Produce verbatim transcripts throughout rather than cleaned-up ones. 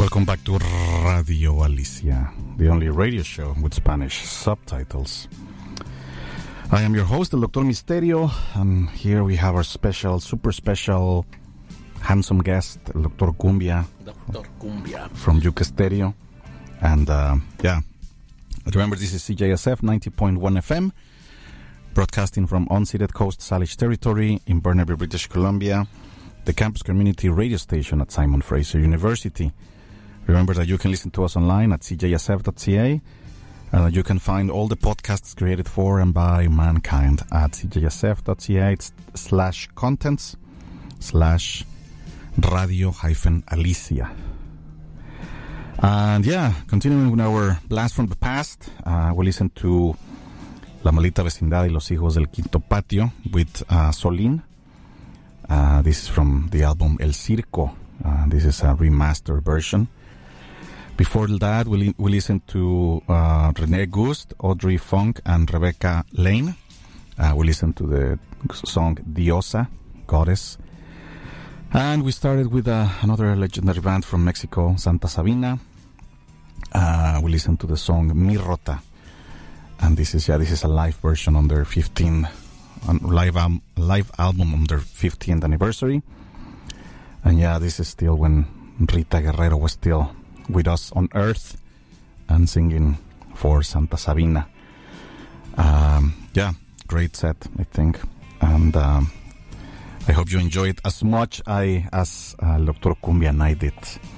Welcome back to Radio Alicia, the only radio show with Spanish subtitles. I am your host, el Doctor Misterio, and here we have our special, super special, handsome guest, el Doctor Cumbia. Doctor Cumbia. From Yuke Stereo. And, uh, yeah, remember this is C J S F ninety point one F M, broadcasting from unceded Coast Salish territory in Burnaby, British Columbia, the campus community radio station at Simon Fraser University. Remember that you can listen to us online at c j s f dot c a, and that you can find all the podcasts created for and by mankind at c j s f dot c a slash contents slash radio hyphen Alicia. And yeah, continuing with our blast from the past, uh, we listened to La Maldita Vecindad y los Hijos del Quinto Patio with uh, Solín. Uh, this is from the album El Circo. Uh, this is a remastered version. Before that, we, li- we listened to uh, René Gust, Audrey Funk, and Rebecca Lane. Uh, we listened to the song Diosa, Goddess. And we started with uh, another legendary band from Mexico, Santa Sabina. Uh, we listened to the song Mi Rota. And this is, yeah, this is a live version on their fifteenth, um, live, um, live album on their fifteenth anniversary. And yeah, this is still when Rita Guerrero was still with us on Earth and singing for Santa Sabina. Um, yeah, great set, I think. And um, I hope you enjoy it as much I, as uh, Doctor Cumbia and I did.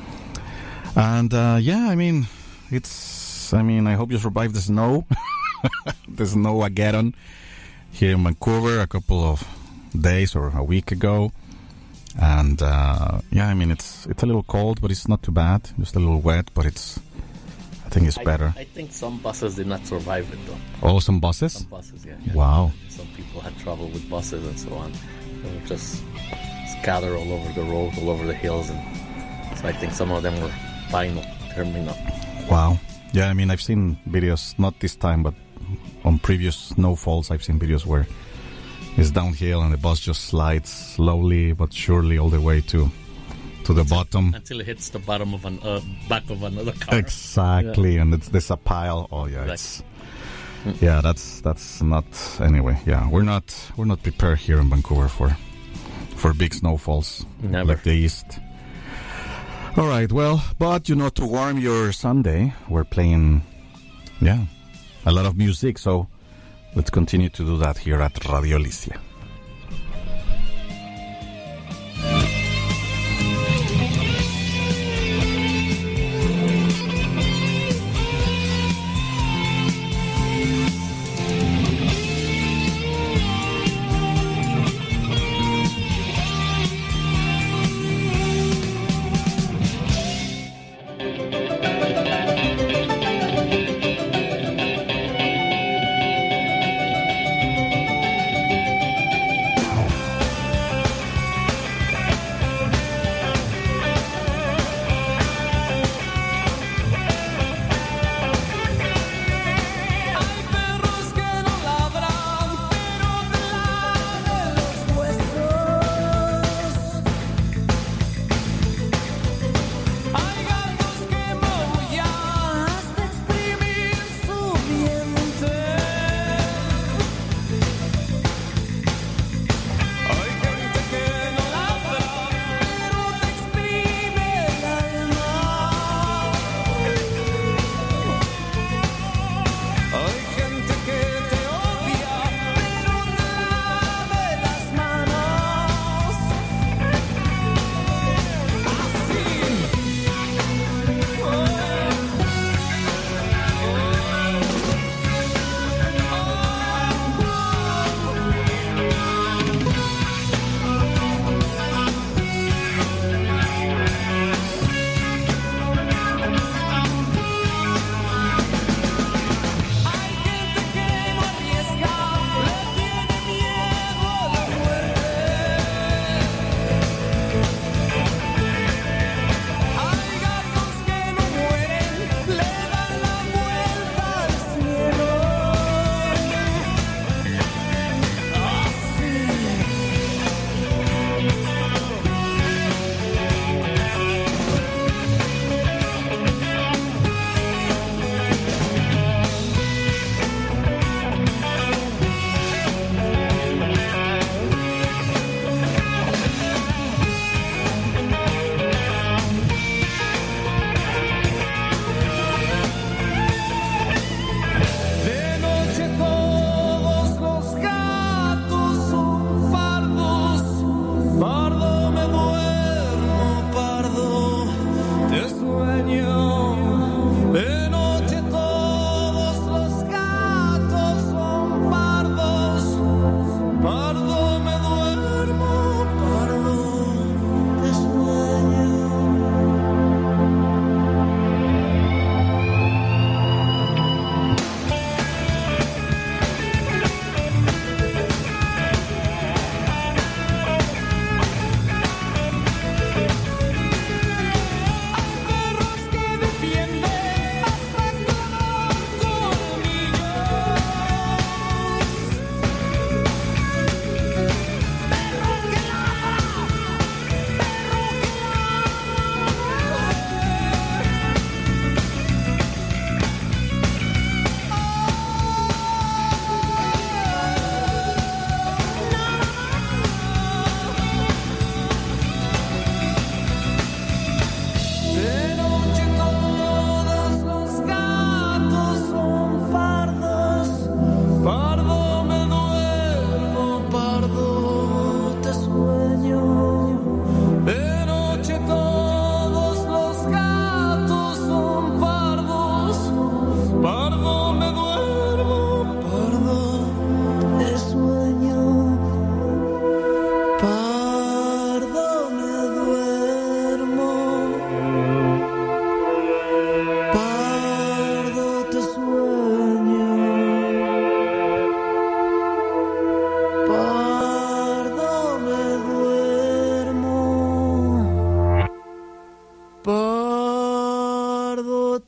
And uh, yeah, I mean, it's, I mean, I hope you survived the snow. The Snowmageddon here in Vancouver a couple of days or a week ago. And uh, yeah, I mean, it's it's a little cold, but it's not too bad. Just a little wet, but it's, I think it's better. I, I think some buses did not survive it, though. Oh, some buses? Some buses, yeah. yeah. Wow. Some people had trouble with buses and so on. They were just scattered all over the road, all over the hills. And so I think some of them were final, terminal. Wow. Yeah, I mean, I've seen videos, not this time, but on previous snowfalls, I've seen videos where it's downhill and the bus just slides slowly but surely all the way to to the until, bottom. Until it hits the bottom of an uh, back of another car. Exactly, yeah. And it's, there's a pile. Oh yeah, it's, yeah. That's that's not anyway. Yeah, we're not we're not prepared here in Vancouver for for big snowfalls Never. like the east. All right, well, but you know, to warm your Sunday, we're playing, yeah, a lot of music. So let's continue to do that here at Radio Alicia.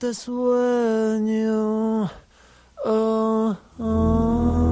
de sueño. Oh, oh.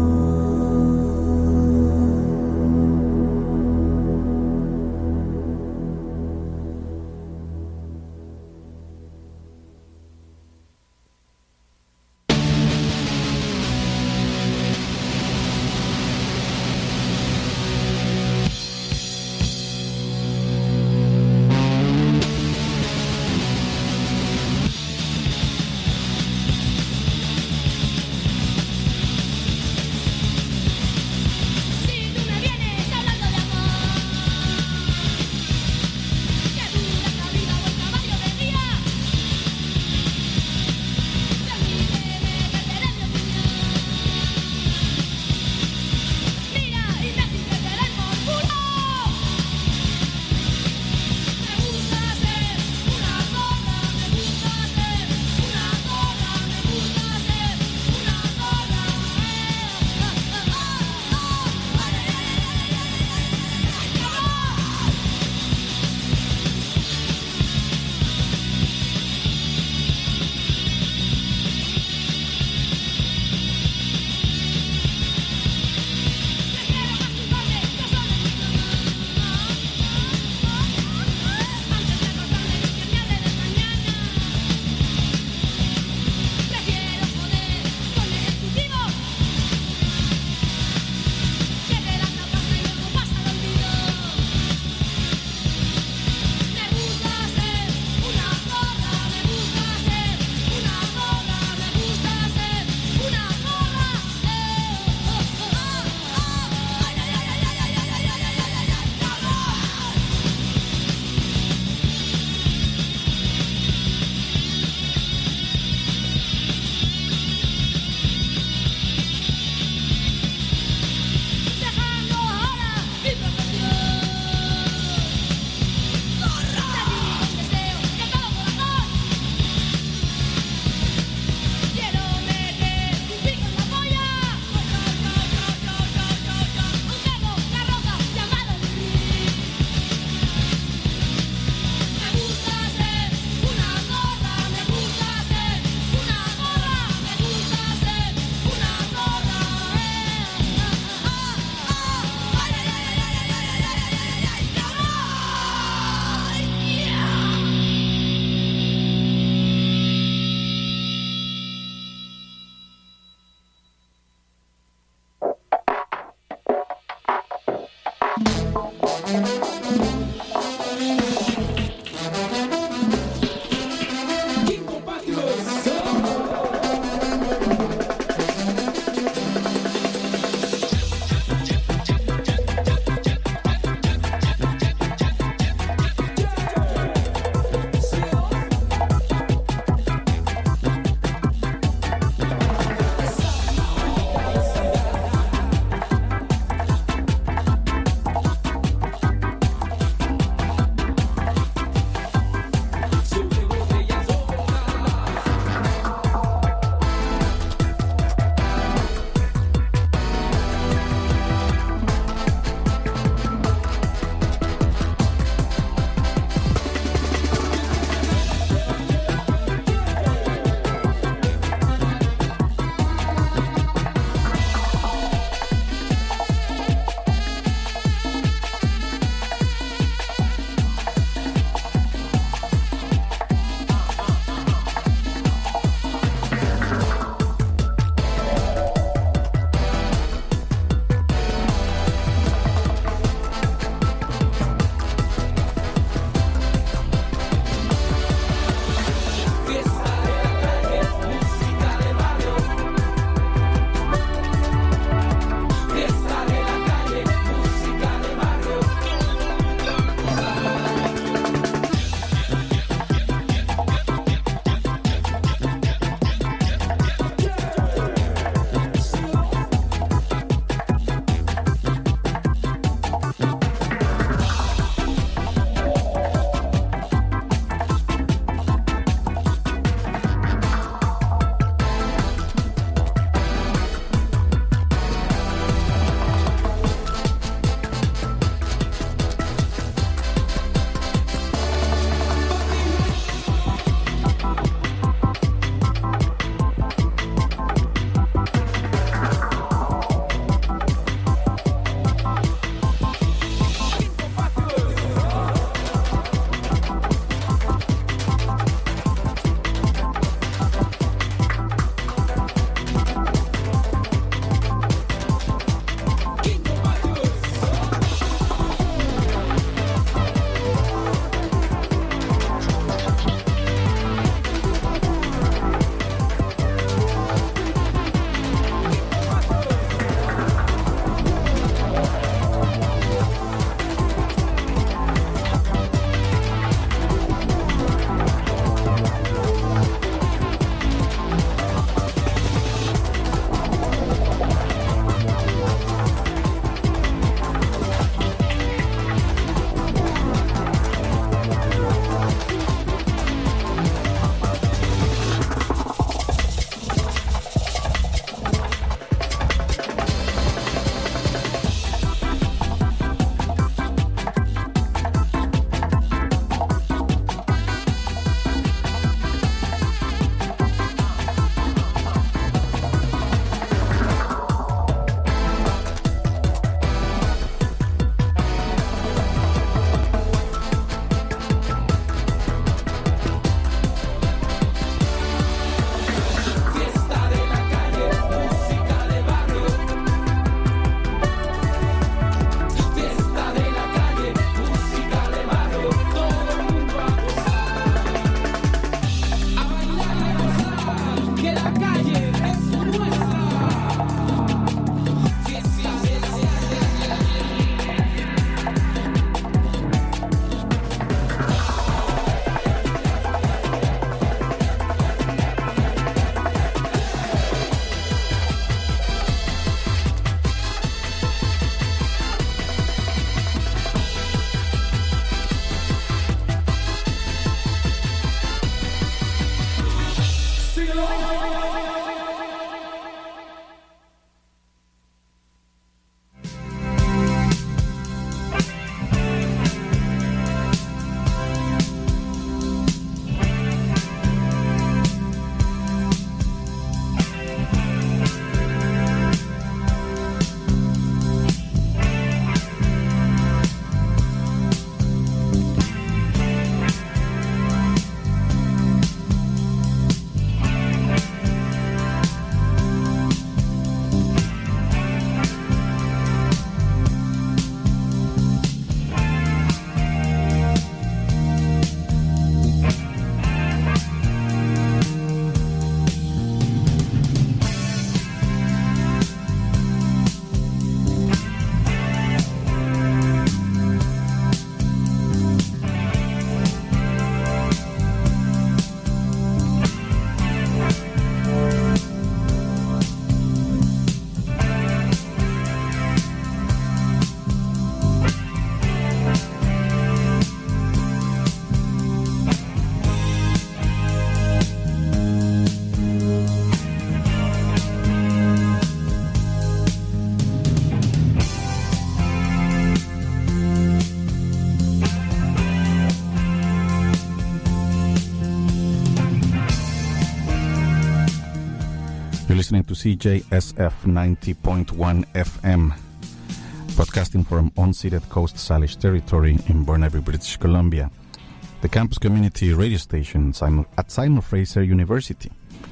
listening to C J S F ninety point one F M, broadcasting from unceded Coast Salish territory in Burnaby, British Columbia, the campus community radio station at Simon Fraser University.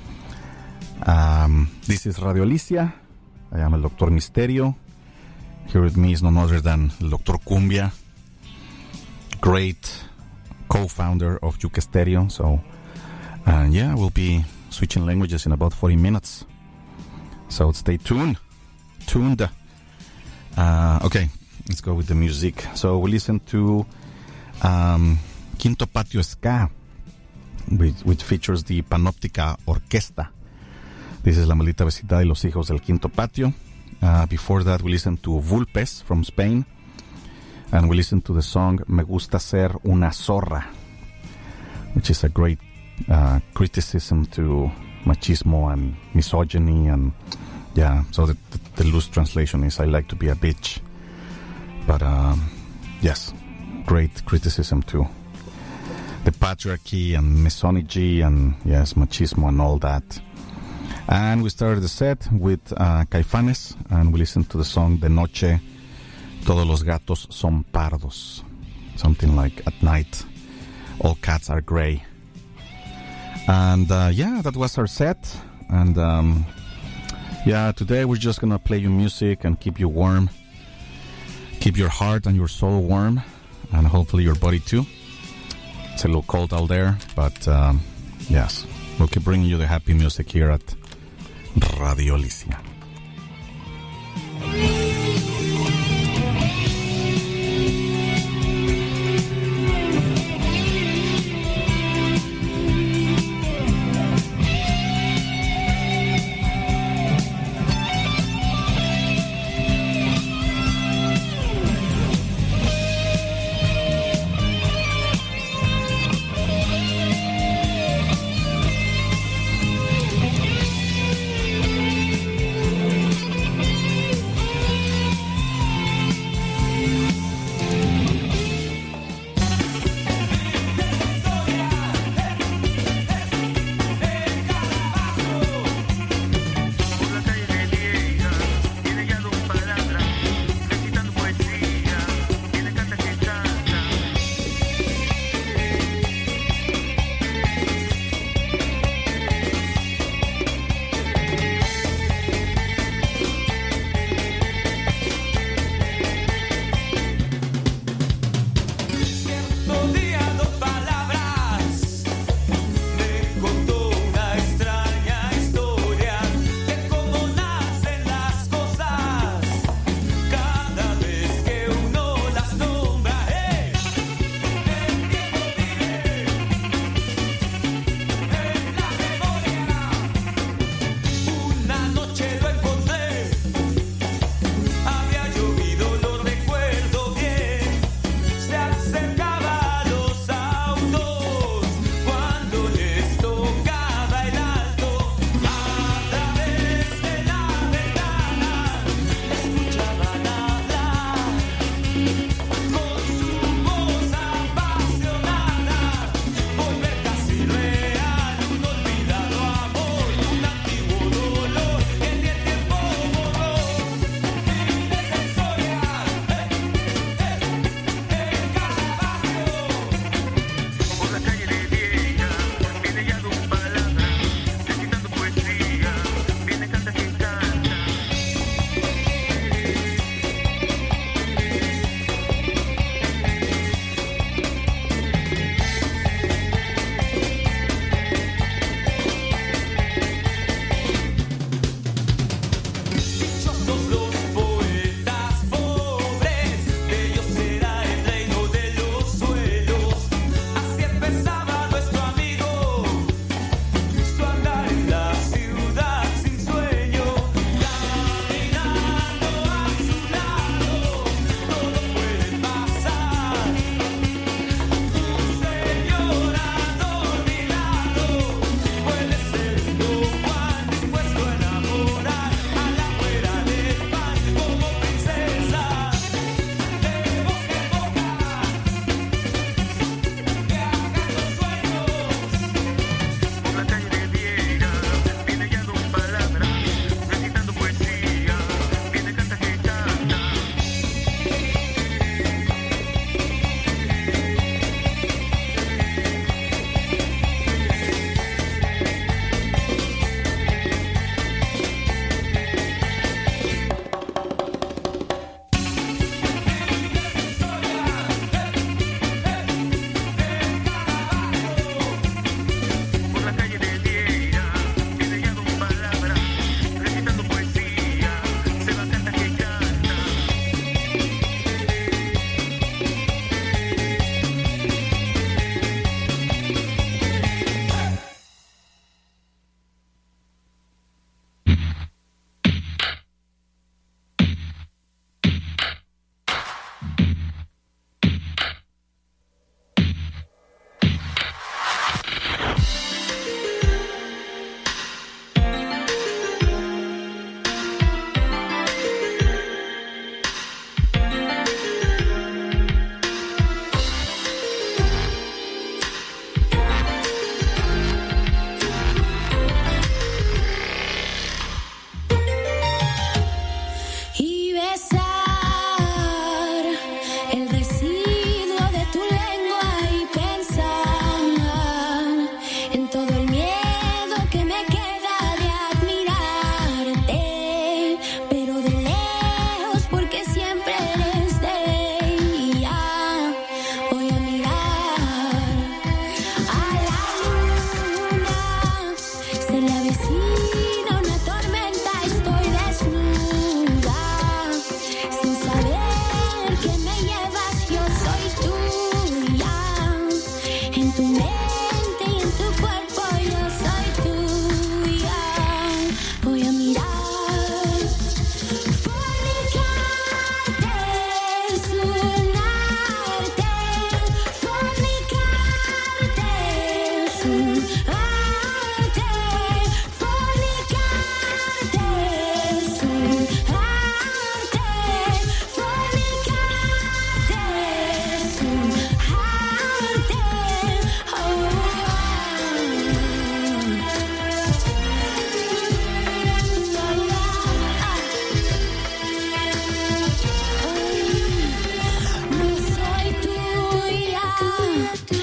Um, this is Radio Alicia. I am El Doctor Misterio. Here with me is none other than El Doctor Cumbia, great co-founder of Juke Stereo. So, uh, yeah, we'll be switching languages in about forty minutes. So stay tuned. Tuned. Uh, okay, let's go with the music. So we listen to um, Quinto Patio Ska, which, which features the Panoptica Orquesta. This is La Maldita Vecindad y los Hijos del Quinto Patio. Uh, before that, we listened to Vulpes from Spain. And we listened to the song Me Gusta Ser Una Zorra, which is a great uh, criticism to machismo and misogyny. And yeah, so the, the, the loose translation is I like to be a bitch. But um, yes, great criticism to the patriarchy and misogyny and yes, machismo and all that. And we started the set with uh, Caifanes, and we listened to the song De Noche, Todos los gatos son pardos. Something like at night, all cats are gray. And uh, yeah, that was our set. And um, yeah, today we're just gonna play you music and keep you warm. Keep your heart and your soul warm, and hopefully your body too. It's a little cold out there, but um, yes, we'll keep bringing you the happy music here at Radio Alicia. do